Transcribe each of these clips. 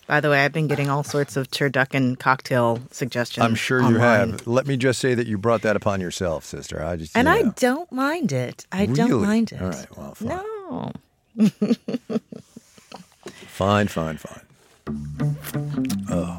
By the way, I've been getting all sorts of turducken cocktail suggestions. I'm sure online. you have. Let me just say that you brought that upon yourself, sister. I don't mind it. I really? don't mind it. All right, well, fine. No. Fine. Oh.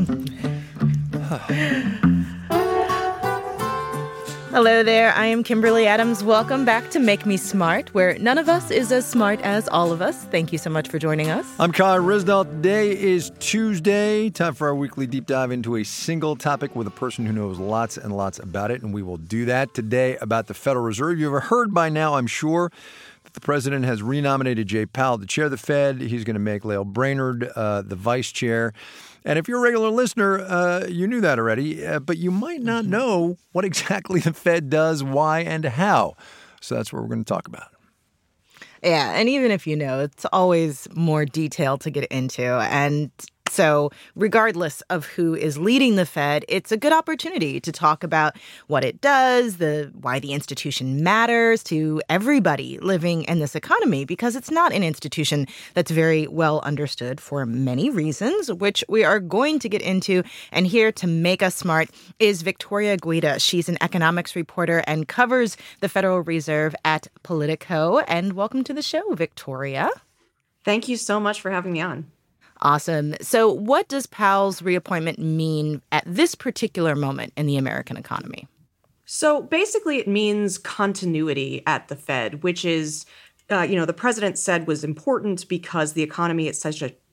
Hello there, I am Kimberly Adams. Welcome back to Make Me Smart, where none of us is as smart as all of us. Thank you so much for joining us. I'm Kyle Risdall. Today is Tuesday. Time for our weekly deep dive into a single topic with a person who knows lots and lots about it, and we will do that today about the Federal Reserve. You've heard by now, I'm sure, that the president has renominated Jay Powell to chair the Fed. He's going to make Lael Brainard the vice chair. And if you're a regular listener, you knew that already, but you might not know what exactly the Fed does, why, and how. So that's what we're going to talk about. Yeah, and even if you know, it's always more detail to get into. And so regardless of who is leading the Fed, it's a good opportunity to talk about what it does, why the institution matters to everybody living in this economy, because it's not an institution that's very well understood for many reasons, which we are going to get into. And here to make us smart is Victoria Guida. She's an economics reporter and covers the Federal Reserve at Politico. And welcome to the show, Victoria. Thank you so much for having me on. Awesome. So what does Powell's reappointment mean at this particular moment in the American economy? So basically it means continuity at the Fed, which is, the president said was important because the economy is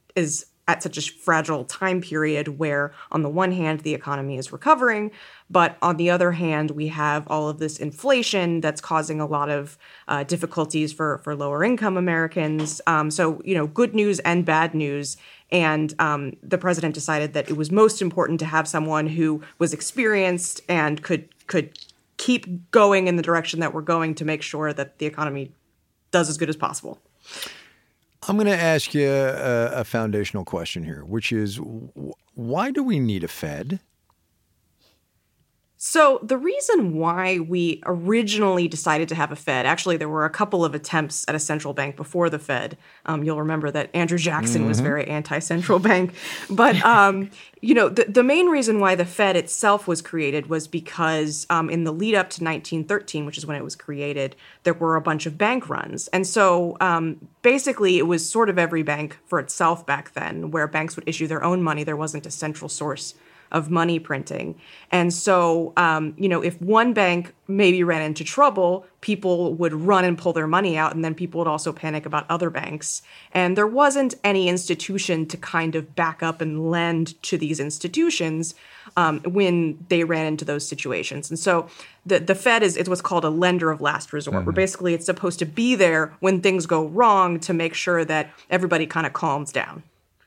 at such a fragile time period where on the one hand, the economy is recovering, but on the other hand, we have all of this inflation that's causing a lot of difficulties for lower income Americans. So good news and bad news. And the president decided that it was most important to have someone who was experienced and could keep going in the direction that we're going to make sure that the economy does as good as possible. I'm going to ask you a foundational question here, which is, why do we need a Fed? So the reason why we originally decided to have a Fed, actually, there were a couple of attempts at a central bank before the Fed. You'll remember that Andrew Jackson was very anti-central bank. But, the main reason why the Fed itself was created was because in the lead up to 1913, which is when it was created, there were a bunch of bank runs. And so basically it was sort of every bank for itself back then, where banks would issue their own money. There wasn't a central source of money printing. And so, if one bank maybe ran into trouble, people would run and pull their money out, and then people would also panic about other banks. And there wasn't any institution to kind of back up and lend to these institutions when they ran into those situations. And so the Fed is what's called a lender of last resort, where basically it's supposed to be there when things go wrong to make sure that everybody kind of calms down.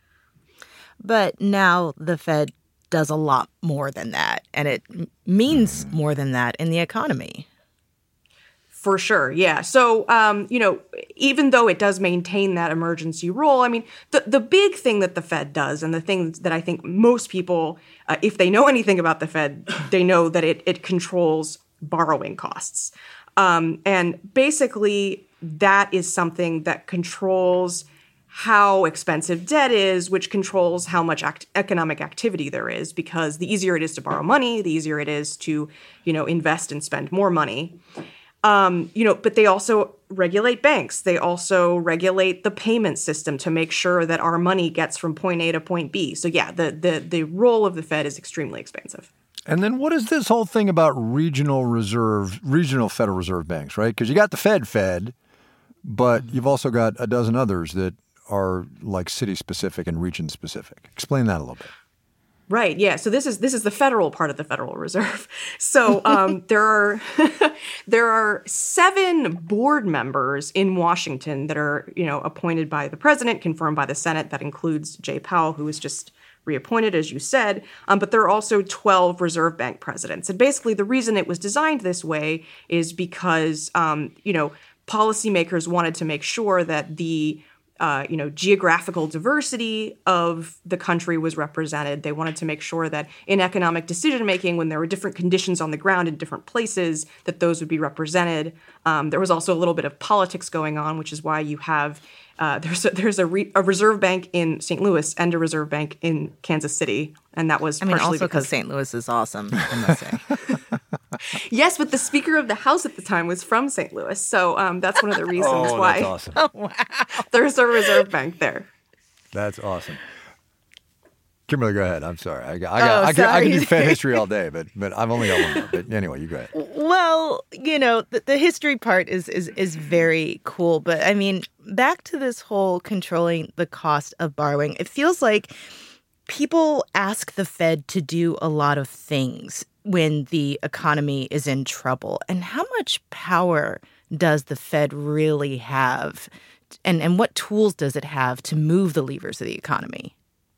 But now the Fed does a lot more than that, and it means more than that in the economy. For sure, yeah. So, even though it does maintain that emergency role, I mean, the big thing that the Fed does, and the thing that I think most people, if they know anything about the Fed, they know that it controls borrowing costs. And basically, that is something that controls how expensive debt is, which controls how much economic activity there is, because the easier it is to borrow money, the easier it is to, invest and spend more money. But they also regulate banks. They also regulate the payment system to make sure that our money gets from point A to point B. So yeah, the role of the Fed is extremely expansive. And then what is this whole thing about regional Federal Reserve banks, right? Because you got the Fed, but you've also got a dozen others that are like city-specific and region-specific. Explain that a little bit. Right. Yeah. So this is the federal part of the Federal Reserve. So there are 7 board members in Washington that are appointed by the president, confirmed by the Senate. That includes Jay Powell, who was just reappointed, as you said. But there are also 12 Reserve Bank presidents. And basically, the reason it was designed this way is because policymakers wanted to make sure that the geographical diversity of the country was represented. They wanted to make sure that in economic decision making, when there were different conditions on the ground in different places, that those would be represented. There was also a little bit of politics going on, which is why you have there's a reserve bank in St. Louis and a reserve bank in Kansas City, and that was partially also because St. Louis is awesome, I must say. Yes, but the Speaker of the House at the time was from St. Louis, so that's one of the reasons why that's awesome. Oh, wow. there's a reserve bank there. That's awesome. Kimberly, go ahead. I'm sorry. I can do Fed history all day, but I've only got one more. But anyway, you go ahead. Well, the history part is very cool. But I mean, back to this whole controlling the cost of borrowing, it feels like people ask the Fed to do a lot of things when the economy is in trouble. And how much power does the Fed really have? And what tools does it have to move the levers of the economy?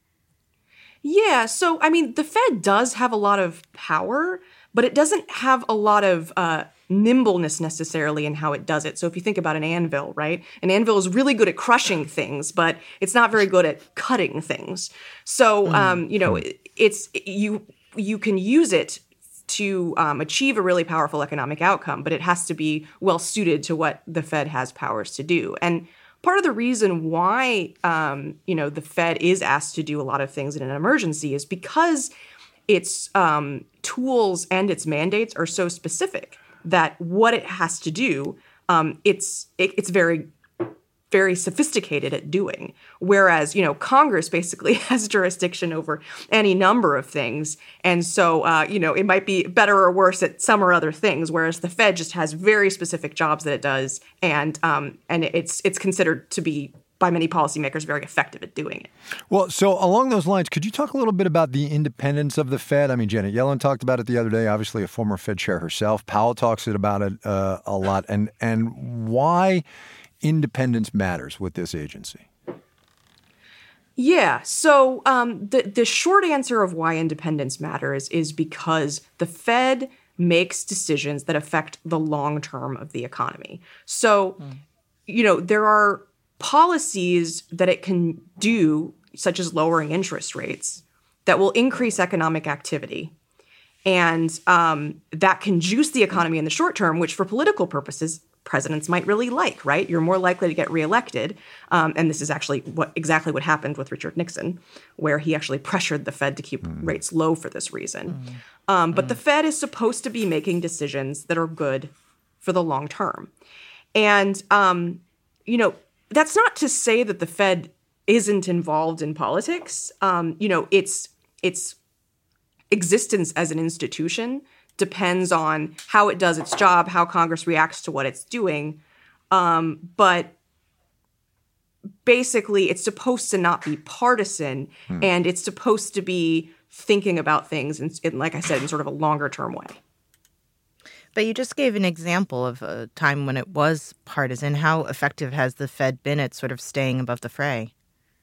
Yeah, so I mean, the Fed does have a lot of power, but it doesn't have a lot of nimbleness necessarily in how it does it. So if you think about an anvil, right? An anvil is really good at crushing things, but it's not very good at cutting things. So it's you can use it to achieve a really powerful economic outcome, but it has to be well suited to what the Fed has powers to do. And part of the reason why, the Fed is asked to do a lot of things in an emergency is because its tools and its mandates are so specific that what it has to do, it's very, very sophisticated at doing. Whereas, Congress basically has jurisdiction over any number of things. And so, it might be better or worse at some or other things, whereas the Fed just has very specific jobs that it does. And it's considered to be, by many policymakers, very effective at doing it. Well, so along those lines, could you talk a little bit about the independence of the Fed? I mean, Janet Yellen talked about it the other day, obviously a former Fed chair herself. Powell talks about it a lot. And why independence matters with this agency? Yeah. So the short answer of why independence matters is because the Fed makes decisions that affect the long term of the economy. So, there are policies that it can do, such as lowering interest rates, that will increase economic activity. And that can juice the economy in the short term, which for political purposes, presidents might really like, right? You're more likely to get reelected. And this is actually exactly what happened with Richard Nixon, where he actually pressured the Fed to keep rates low for this reason. But the Fed is supposed to be making decisions that are good for the long term. And, that's not to say that the Fed isn't involved in politics. Its existence as an institution depends on how it does its job, how Congress reacts to what it's doing. But basically, it's supposed to not be partisan, and it's supposed to be thinking about things, in, like I said, in sort of a longer-term way. But you just gave an example of a time when it was partisan. How effective has the Fed been at sort of staying above the fray?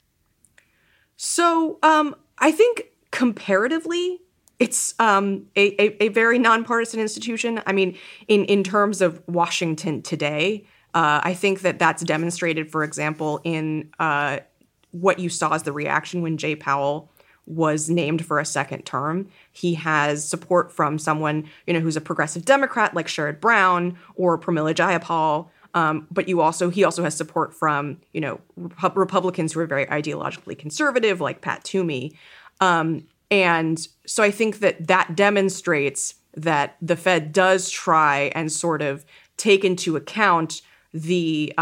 So I think comparatively, it's a very nonpartisan institution. I mean, in terms of Washington today, I think that's demonstrated, for example, in what you saw as the reaction when Jay Powell was named for a second term. He has support from someone, who's a progressive Democrat like Sherrod Brown or Pramila Jayapal. But he also has support from, Republicans who are very ideologically conservative like Pat Toomey. And so I think that demonstrates that the Fed does try and sort of take into account the,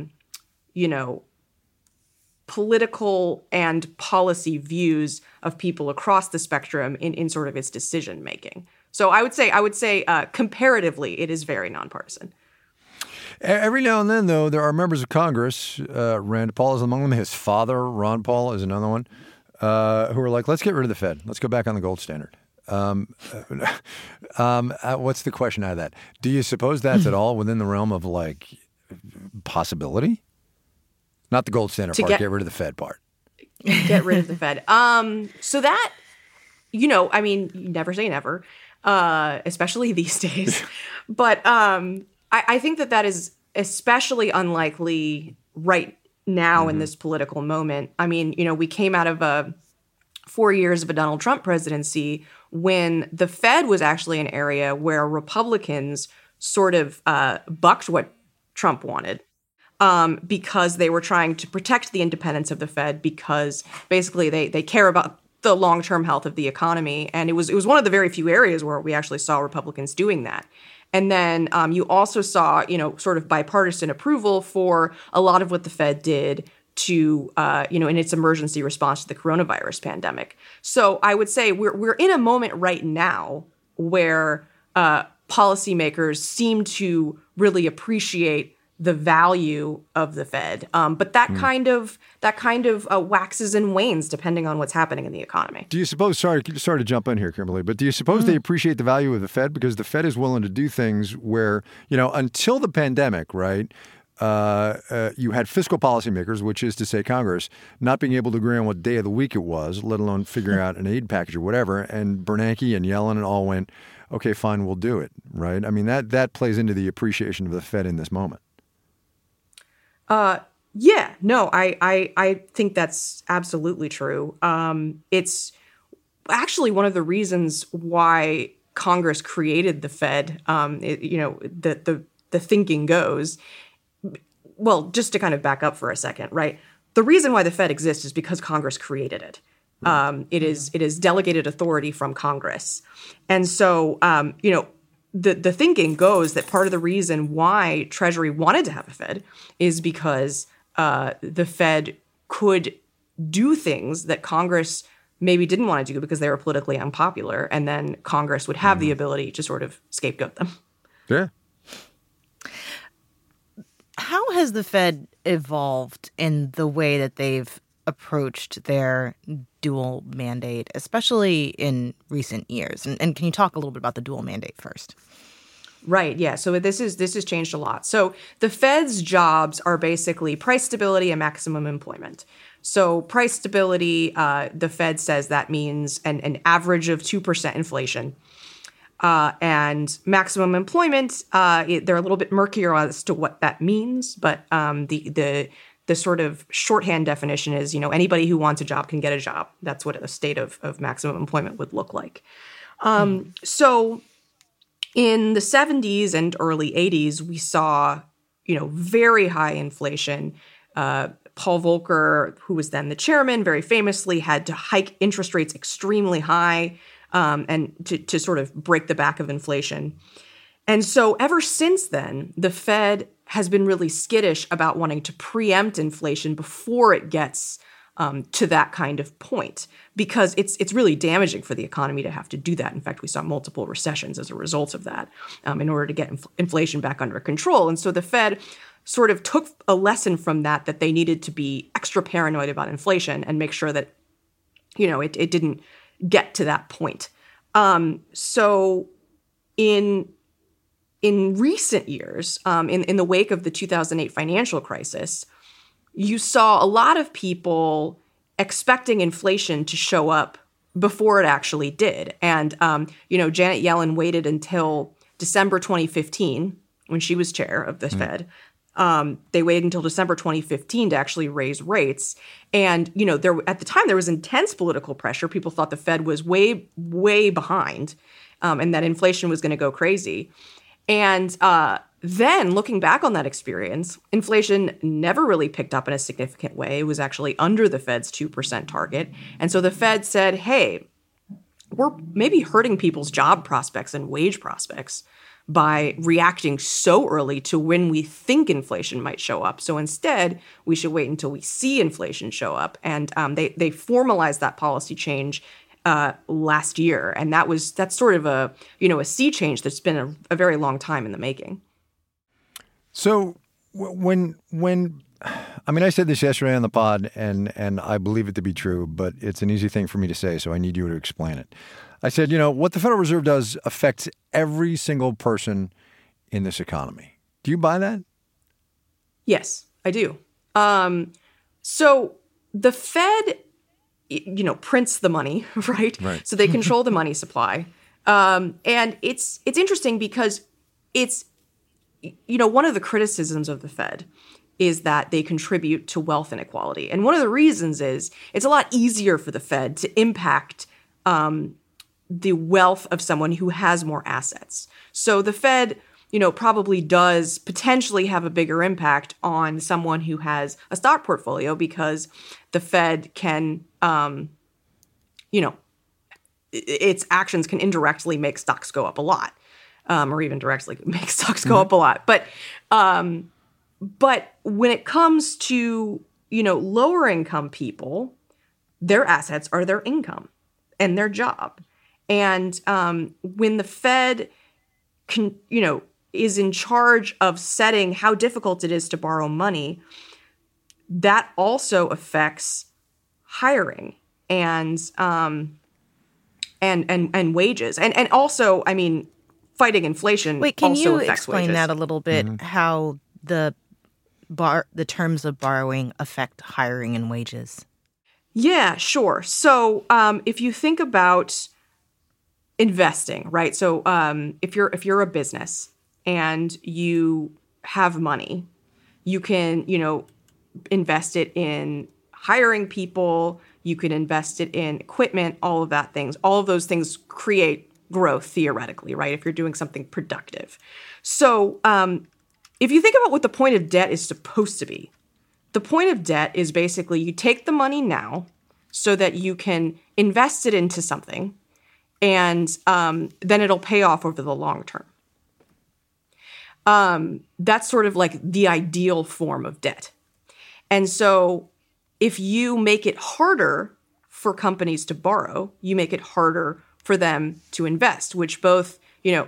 political and policy views of people across the spectrum in sort of its decision making. So I would say comparatively, it is very nonpartisan. Every now and then, though, there are members of Congress, Rand Paul is among them, his father, Ron Paul, is another one, who are like, let's get rid of the Fed. Let's go back on the gold standard. What's the question out of that? Do you suppose that's at all within the realm of, possibility? Not the gold standard part, get rid of the Fed part. Get rid of the Fed. So that, you never say never, especially these days. But I think that is especially unlikely right now in this political moment. I mean, we came out of 4 years of a Donald Trump presidency when the Fed was actually an area where Republicans sort of bucked what Trump wanted. Because they were trying to protect the independence of the Fed, because basically they care about the long-term health of the economy. And it was one of the very few areas where we actually saw Republicans doing that. And then you also saw, sort of bipartisan approval for a lot of what the Fed did to, in its emergency response to the coronavirus pandemic. So I would say we're in a moment right now where policymakers seem to really appreciate the value of the Fed, but that kind of waxes and wanes depending on what's happening in the economy. Do you suppose? Sorry to jump in here, Kimberly, but do you suppose they appreciate the value of the Fed because the Fed is willing to do things where until the pandemic, right? You had fiscal policymakers, which is to say Congress, not being able to agree on what day of the week it was, let alone figuring out an aid package or whatever. And Bernanke and Yellen and all went, okay, fine, we'll do it, right? I mean, that plays into the appreciation of the Fed in this moment. Yeah, no, I think that's absolutely true. It's actually one of the reasons why Congress created the Fed. The thinking goes, well, just to kind of back up for a second, right? The reason why the Fed exists is because Congress created it. It is delegated authority from Congress. And so, the thinking goes that part of the reason why Treasury wanted to have a Fed is because the Fed could do things that Congress maybe didn't want to do because they were politically unpopular, and then Congress would have the ability to sort of scapegoat them. Yeah. How has the Fed evolved in the way that they've approached their dual mandate, especially in recent years? And can you talk a little bit about the dual mandate first? Right. Yeah. So this has changed a lot. So the Fed's jobs are basically price stability and maximum employment. So price stability, the Fed says that means an average of 2% inflation. And maximum employment, they're a little bit murkier as to what that means. But the sort of shorthand definition is, anybody who wants a job can get a job. That's what a state of maximum employment would look like. So in the 70s and early 80s, we saw, very high inflation. Paul Volcker, who was then the chairman, very famously had to hike interest rates extremely high and to sort of break the back of inflation. And so ever since then, the Fed has been really skittish about wanting to preempt inflation before it gets to that kind of point, because it's really damaging for the economy to have to do that. In fact, we saw multiple recessions as a result of that in order to get inflation back under control. And so the Fed sort of took a lesson from that they needed to be extra paranoid about inflation and make sure that, it didn't get to that point. So in recent years, in the wake of the 2008 financial crisis, you saw a lot of people expecting inflation to show up before it actually did. And, Janet Yellen waited until December 2015, when she was chair of the Fed. They waited until December 2015 to actually raise rates. And, at the time, there was intense political pressure. People thought the Fed was way, way behind and that inflation was going to go crazy. And then looking back on that experience, inflation never really picked up in a significant way. It was actually under the Fed's 2% target. And so the Fed said, hey, we're maybe hurting people's job prospects and wage prospects by reacting so early to when we think inflation might show up. So instead, we should wait until we see inflation show up. And they formalized that policy change last year. And that's sort of a sea change that's been a very long time in the making. So when I said this yesterday on the pod, and I believe it to be true, but it's an easy thing for me to say, so I need you to explain it. I said, what the Federal Reserve does affects every single person in this economy. Do you buy that? Yes, I do. So the Fed, prints the money, right? So they control the money supply. And it's interesting because it's, one of the criticisms of the Fed is that they contribute to wealth inequality. And one of the reasons is it's a lot easier for the Fed to impact the wealth of someone who has more assets. So the Fed, probably does potentially have a bigger impact on someone who has a stock portfolio because the Fed can, its actions can indirectly make stocks go up a lot, or even directly make stocks go up a lot. But when it comes to, lower income people, their assets are their income and their job. And when the Fed is in charge of setting how difficult it is to borrow money, that also affects hiring and wages. And also, fighting inflation Wait, can also you affects explain wages. that a little bit, how the terms of borrowing affect hiring and wages? Yeah, sure. So if you think about investing, right? So if you're a business and you have money, you can, invest it in hiring people, you can invest it in equipment, all of those things create growth theoretically, right? If you're doing something productive. So if you think about what the point of debt is supposed to be, the point of debt is basically you take the money now so that you can invest it into something, and then it'll pay off over the long term. That's sort of like the ideal form of debt. And so if you make it harder for companies to borrow, you make it harder for them to invest, which both,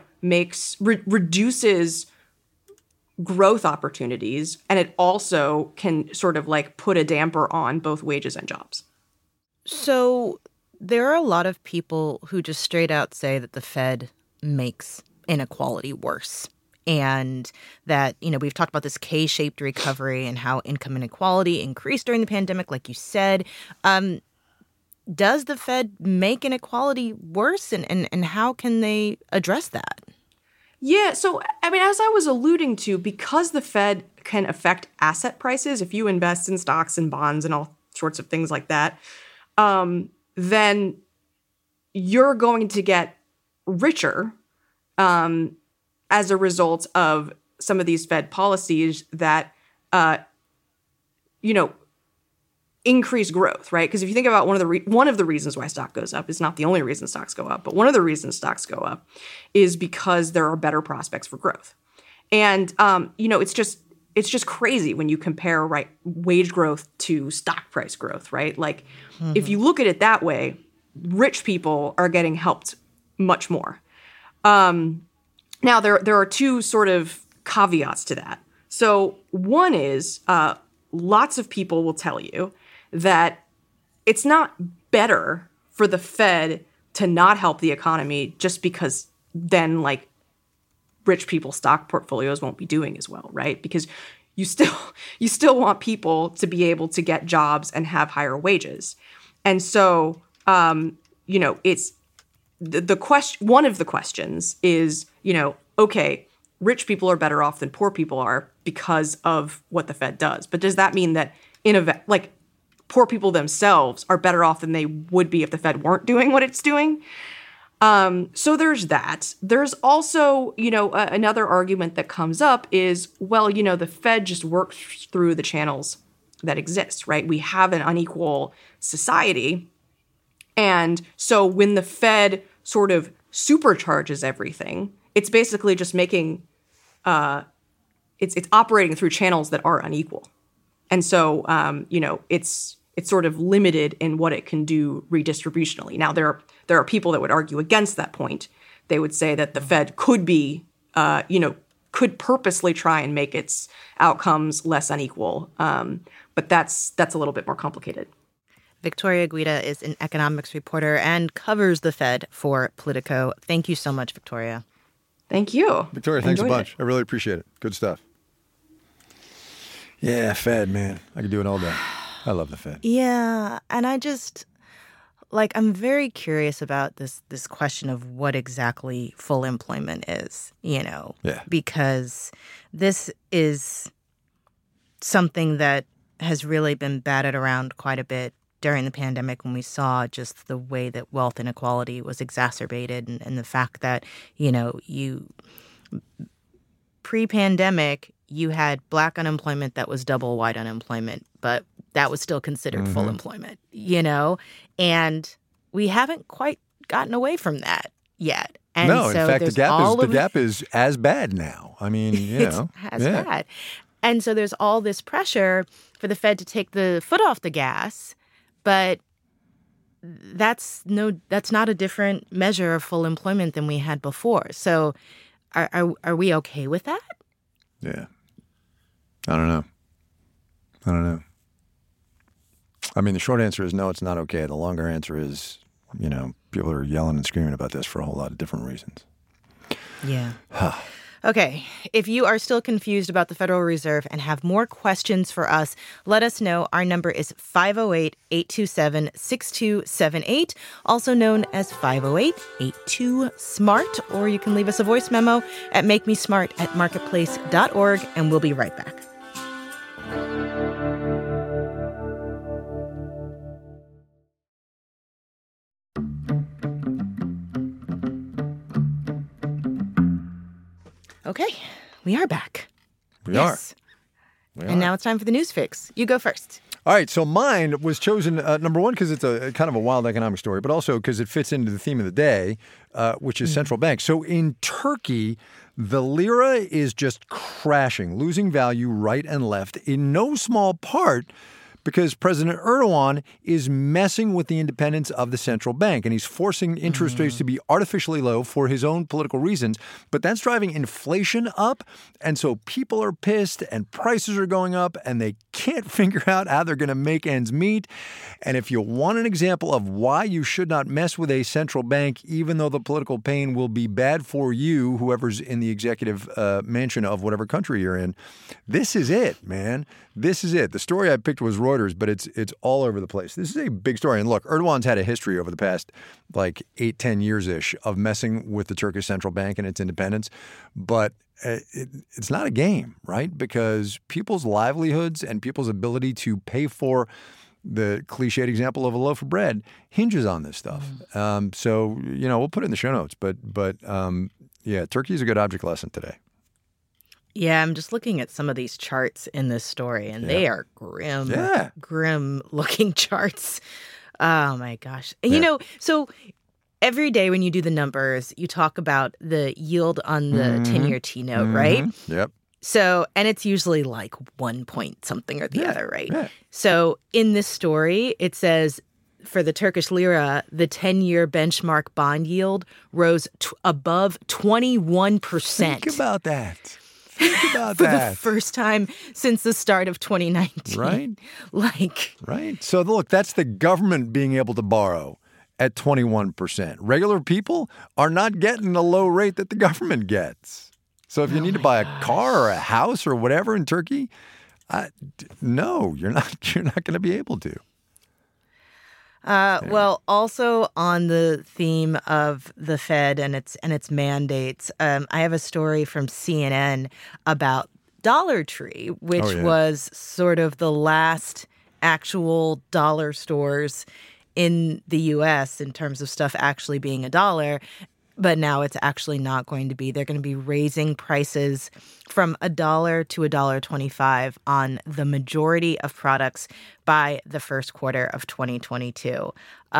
reduces growth opportunities, and it also can sort of like put a damper on both wages and jobs. So there are a lot of people who just straight out say that the Fed makes inequality worse. And that, we've talked about this K-shaped recovery and how income inequality increased during the pandemic, like you said. Does the Fed make inequality worse? And how can they address that? Yeah, so, as I was alluding to, because the Fed can affect asset prices, if you invest in stocks and bonds and all sorts of things like that, then you're going to get richer as a result of some of these Fed policies that, increase growth, right? Because if you think about one of the reasons why stock goes up, is not the only reason stocks go up, but one of the reasons stocks go up is because there are better prospects for growth. And, it's just crazy when you compare, right, wage growth to stock price growth, right? Like, if you look at it that way, rich people are getting helped much more. Now, there are two sort of caveats to that. So one is lots of people will tell you that it's not better for the Fed to not help the economy just because then, like, rich people's stock portfolios won't be doing as well, right? Because you still want people to be able to get jobs and have higher wages. And so, it's the question. One of the questions is, okay, rich people are better off than poor people are because of what the Fed does. But does that mean that poor people themselves are better off than they would be if the Fed weren't doing what it's doing? So there's that. There's also, another argument that comes up is, well, the Fed just works through the channels that exist, right? We have an unequal society. And so when the Fed sort of supercharges everything, it's basically just making, it's operating through channels that are unequal. And so, it's sort of limited in what it can do redistributionally. Now, there are people that would argue against that point. They would say that the Fed could be, could purposely try and make its outcomes less unequal. But that's a little bit more complicated. Victoria Guida is an economics reporter and covers the Fed for Politico. Thank you so much, Victoria. Thank you. Victoria, thanks a bunch. I really appreciate it. Good stuff. Yeah, Fed, man. I could do it all day. I love the Fed. Yeah, and I just, I'm very curious about this question of what exactly full employment is, Yeah. because this is something that has really been batted around quite a bit during the pandemic when we saw just the way that wealth inequality was exacerbated and the fact that, pre-pandemic, you had Black unemployment that was double white unemployment, but that was still considered full employment, and we haven't quite gotten away from that yet. And no, so in fact, the gap is as bad now. I mean, it's as bad. And so there's all this pressure for the Fed to take the foot off the gas, but that's not a different measure of full employment than we had before. So are we okay with that? Yeah. I don't know. I mean, the short answer is no, it's not okay. The longer answer is, people are yelling and screaming about this for a whole lot of different reasons. Yeah. Okay. If you are still confused about the Federal Reserve and have more questions for us, let us know. Our number is 508-827-6278, also known as 508-82-SMART, or you can leave us a voice memo at makemesmart@marketplace.org, and we'll be right back. Okay, we are back. We are. And now it's time for the news fix. You go first. All right, so mine was chosen, number one, because it's a kind of a wild economic story, but also because it fits into the theme of the day, which is central banks. So in Turkey, the lira is just crashing, losing value right and left, in no small part because President Erdogan is messing with the independence of the central bank, and he's forcing interest rates to be artificially low for his own political reasons. But that's driving inflation up, and so people are pissed, and prices are going up, and they can't figure out how they're going to make ends meet. And if you want an example of why you should not mess with a central bank, even though the political pain will be bad for you, whoever's in the executive mansion of whatever country you're in, this is it, man. This is it. The story I picked was Reuters, but it's all over the place. This is a big story. And look, Erdogan's had a history over the past 8-10 years-ish of messing with the Turkish central bank and its independence. But it's not a game, right? Because people's livelihoods and people's ability to pay for the cliched example of a loaf of bread hinges on this stuff. So, we'll put it in the show notes. But Turkey is a good object lesson today. Yeah, I'm just looking at some of these charts in this story, and they are grim-looking charts. Oh, my gosh. So every day when you do the numbers, you talk about the yield on the 10-year T-note, right? Yep. So, and it's usually like 1 point something or the other, right? Yeah. So in this story, it says for the Turkish lira, the 10-year benchmark bond yield rose above 21%. Think about that. For the first time since the start of 2019. Right. Right. So look, that's the government being able to borrow at 21%. Regular people are not getting the low rate that the government gets. So if you need to buy a car or a house or whatever in Turkey, no, you're not going to be able to. Well, also on the theme of the Fed and its mandates, I have a story from CNN about Dollar Tree, which was sort of the last actual dollar stores in the U.S. in terms of stuff actually being a dollar. But now it's actually not going to be. They're going to be raising prices from $1 to $1.25 on the majority of products by the first quarter of 2022.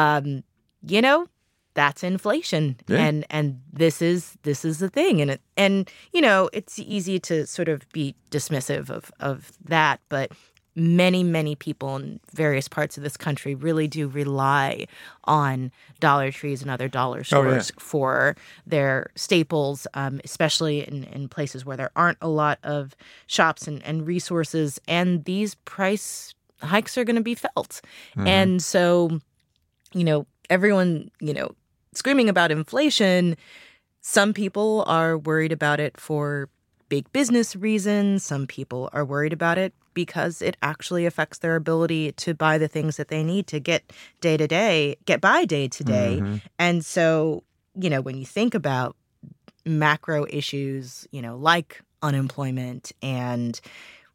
That's inflation, and this is the thing, and it's easy to sort of be dismissive of that, but many people in various parts of this country really do rely on Dollar Trees and other dollar stores for their staples, especially in places where there aren't a lot of shops and resources. And these price hikes are going to be felt. And so, everyone, screaming about inflation, some people are worried about it for big business reasons. Some people are worried about it because it actually affects their ability to buy the things that they need to get by day to day. And so, when you think about macro issues, like unemployment and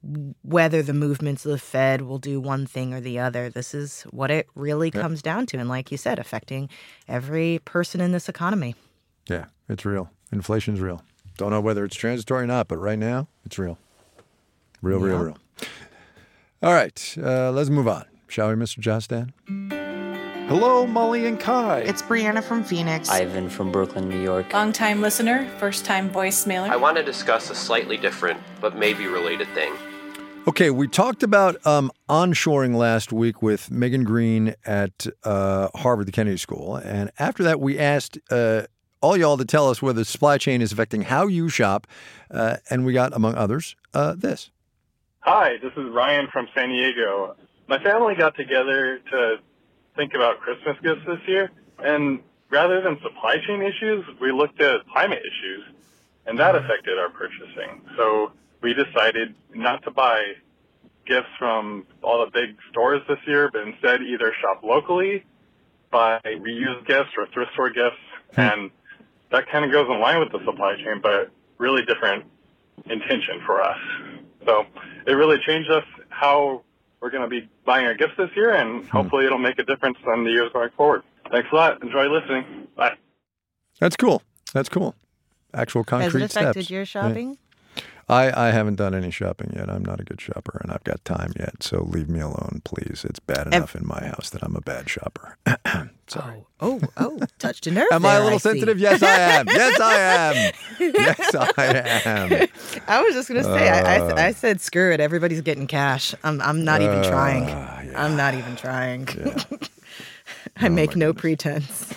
whether the movements of the Fed will do one thing or the other. This is what it really comes down to. And like you said, affecting every person in this economy. Yeah, it's real. Inflation's real. Don't know whether it's transitory or not, but right now, it's real. Real. All right, let's move on. Shall we, Mr. Jostan? Hello, Molly and Kai. It's Brianna from Phoenix. Ivan from Brooklyn, New York. Long-time listener, first-time voicemailer. I want to discuss a slightly different but maybe related thing. Okay, we talked about onshoring last week with Megan Green at Harvard, the Kennedy School. And after that, we asked all y'all to tell us whether the supply chain is affecting how you shop. And we got, among others, this. Hi, this is Ryan from San Diego. My family got together to think about Christmas gifts this year. And rather than supply chain issues, we looked at climate issues. And that affected our purchasing. So we decided not to buy gifts from all the big stores this year, but instead either shop locally, buy reused gifts or thrift store gifts. And that kind of goes in line with the supply chain, but really different intention for us. So it really changed us how we're going to be buying our gifts this year, and hopefully it'll make a difference on the years going forward. Thanks a lot. Enjoy listening. Bye. That's cool. Actual concrete Has it affected steps. your shopping? Yeah. I haven't done any shopping yet. I'm not a good shopper, and I've got time yet. So leave me alone, please. It's bad enough in my house that I'm a bad shopper. Sorry. Oh, touched a nerve. Am I a little sensitive? Yes, I am. Yes, I am. I was just going to say, I said, screw it. Everybody's getting cash. I'm not even trying. Yeah. I'm not even trying. Yeah. I make no pretense.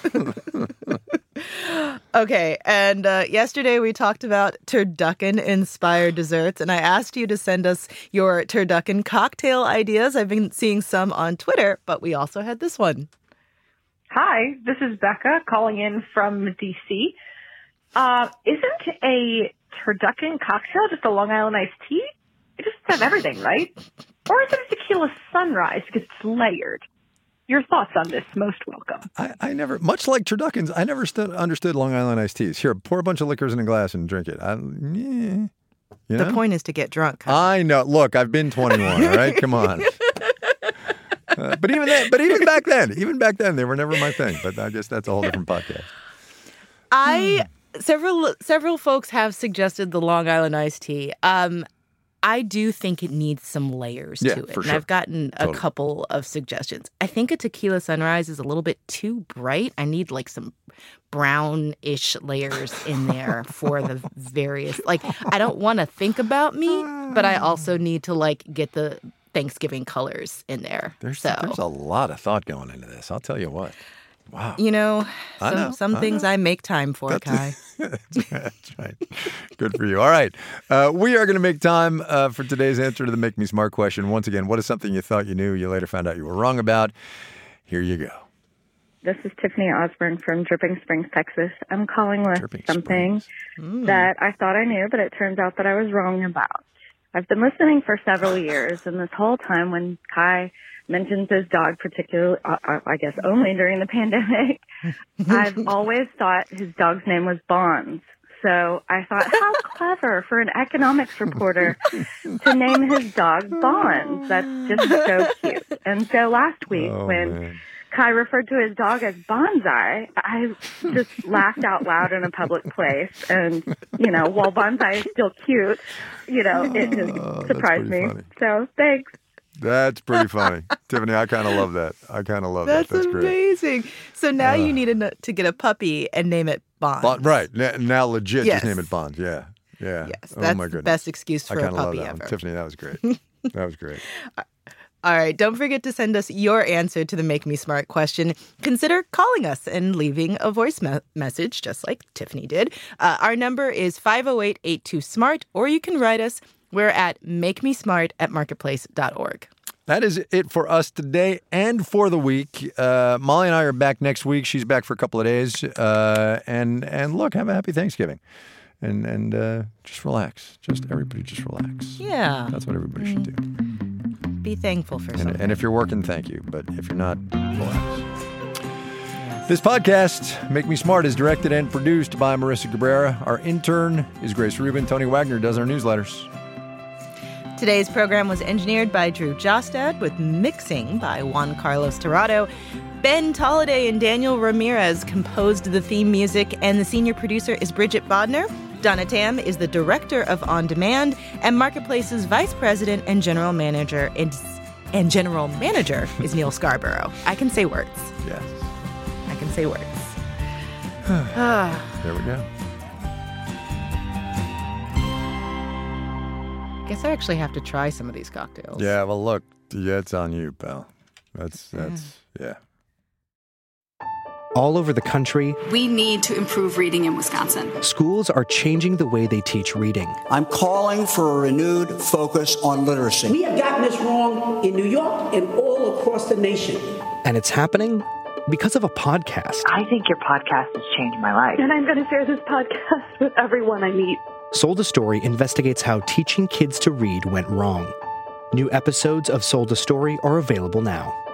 Okay, and yesterday we talked about turducken-inspired desserts, and I asked you to send us your turducken cocktail ideas. I've been seeing some on Twitter, but we also had this one. Hi, this is Becca calling in from D.C. Isn't a turducken cocktail just a Long Island iced tea? It just has everything, right? Or is it a tequila sunrise because it's layered? Your thoughts on this, most welcome. I never, much like turduckens, I never understood Long Island iced teas. Here, pour a bunch of liquors in a glass and drink it. You know? The point is to get drunk. Huh? I know. Look, I've been 21, all right? Come on. But even back then, they were never my thing. But I guess that's a whole different podcast. Several folks have suggested the Long Island iced tea. I do think it needs some layers to it. For sure. And I've gotten a couple of suggestions. I think a tequila sunrise is a little bit too bright. I need like some brownish layers in there for the various, like, I don't want to think about me, but I also need to like get the Thanksgiving colors in there. There's a lot of thought going into this. I'll tell you what. Wow. You know, some things I make time for, Kai. That's right. Good for you. All right. We are going to make time for today's answer to the Make Me Smart question. Once again, what is something you thought you knew, you later found out you were wrong about? Here you go. This is Tiffany Osborne from Dripping Springs, Texas. I'm calling with something that I thought I knew, but it turns out that I was wrong about. I've been listening for several years, and this whole time when Kai mentions his dog, particularly, I guess only during the pandemic, I've always thought his dog's name was Bonds. So I thought, how clever for an economics reporter to name his dog Bonds. That's just so cute. And so last week when Kai referred to his dog as Bonsai, I just laughed out loud in a public place. And, you know, while Bonsai is still cute, you know, it just surprised me. Funny. So thanks. That's pretty funny. Tiffany, I kind of love that. That's great. Amazing. So now you need to get a puppy and name it Bond. Right. Now legit just name it Bond. Yeah. Yes, that's the best excuse for a puppy ever. Tiffany, that was great. That was great. All right. Don't forget to send us your answer to the Make Me Smart question. Consider calling us and leaving a voice message, just like Tiffany did. Our number is 508-82-SMART, or you can write us. We're at makemesmart@marketplace.org. That is it for us today and for the week. Molly and I are back next week. She's back for a couple of days. And look, have a happy Thanksgiving. And just relax. Everybody just relax. Yeah. That's what everybody should do. Be thankful for something. And if you're working, thank you. But if you're not, relax. This podcast, Make Me Smart, is directed and produced by Marissa Cabrera. Our intern is Grace Rubin. Tony Wagner does our newsletters. Today's program was engineered by Drew Jostad with mixing by Juan Carlos Tirado. Ben Tolliday and Daniel Ramirez composed the theme music, and the senior producer is Bridget Bodner. Donna Tam is the director of On Demand, and Marketplace's vice president and general manager is Neil Scarborough. I can say words. Yes. I can say words. There we go. Guess I actually have to try some of these cocktails. Yeah, well, look, it's on you, pal. That's yeah. All over the country, we need to improve reading in Wisconsin. Schools are changing the way they teach reading. I'm calling for a renewed focus on literacy. We have gotten this wrong in New York and all across the nation. And it's happening because of a podcast. I think your podcast has changed my life. And I'm going to share this podcast with everyone I meet. Sold a Story investigates how teaching kids to read went wrong. New episodes of Sold a Story are available now.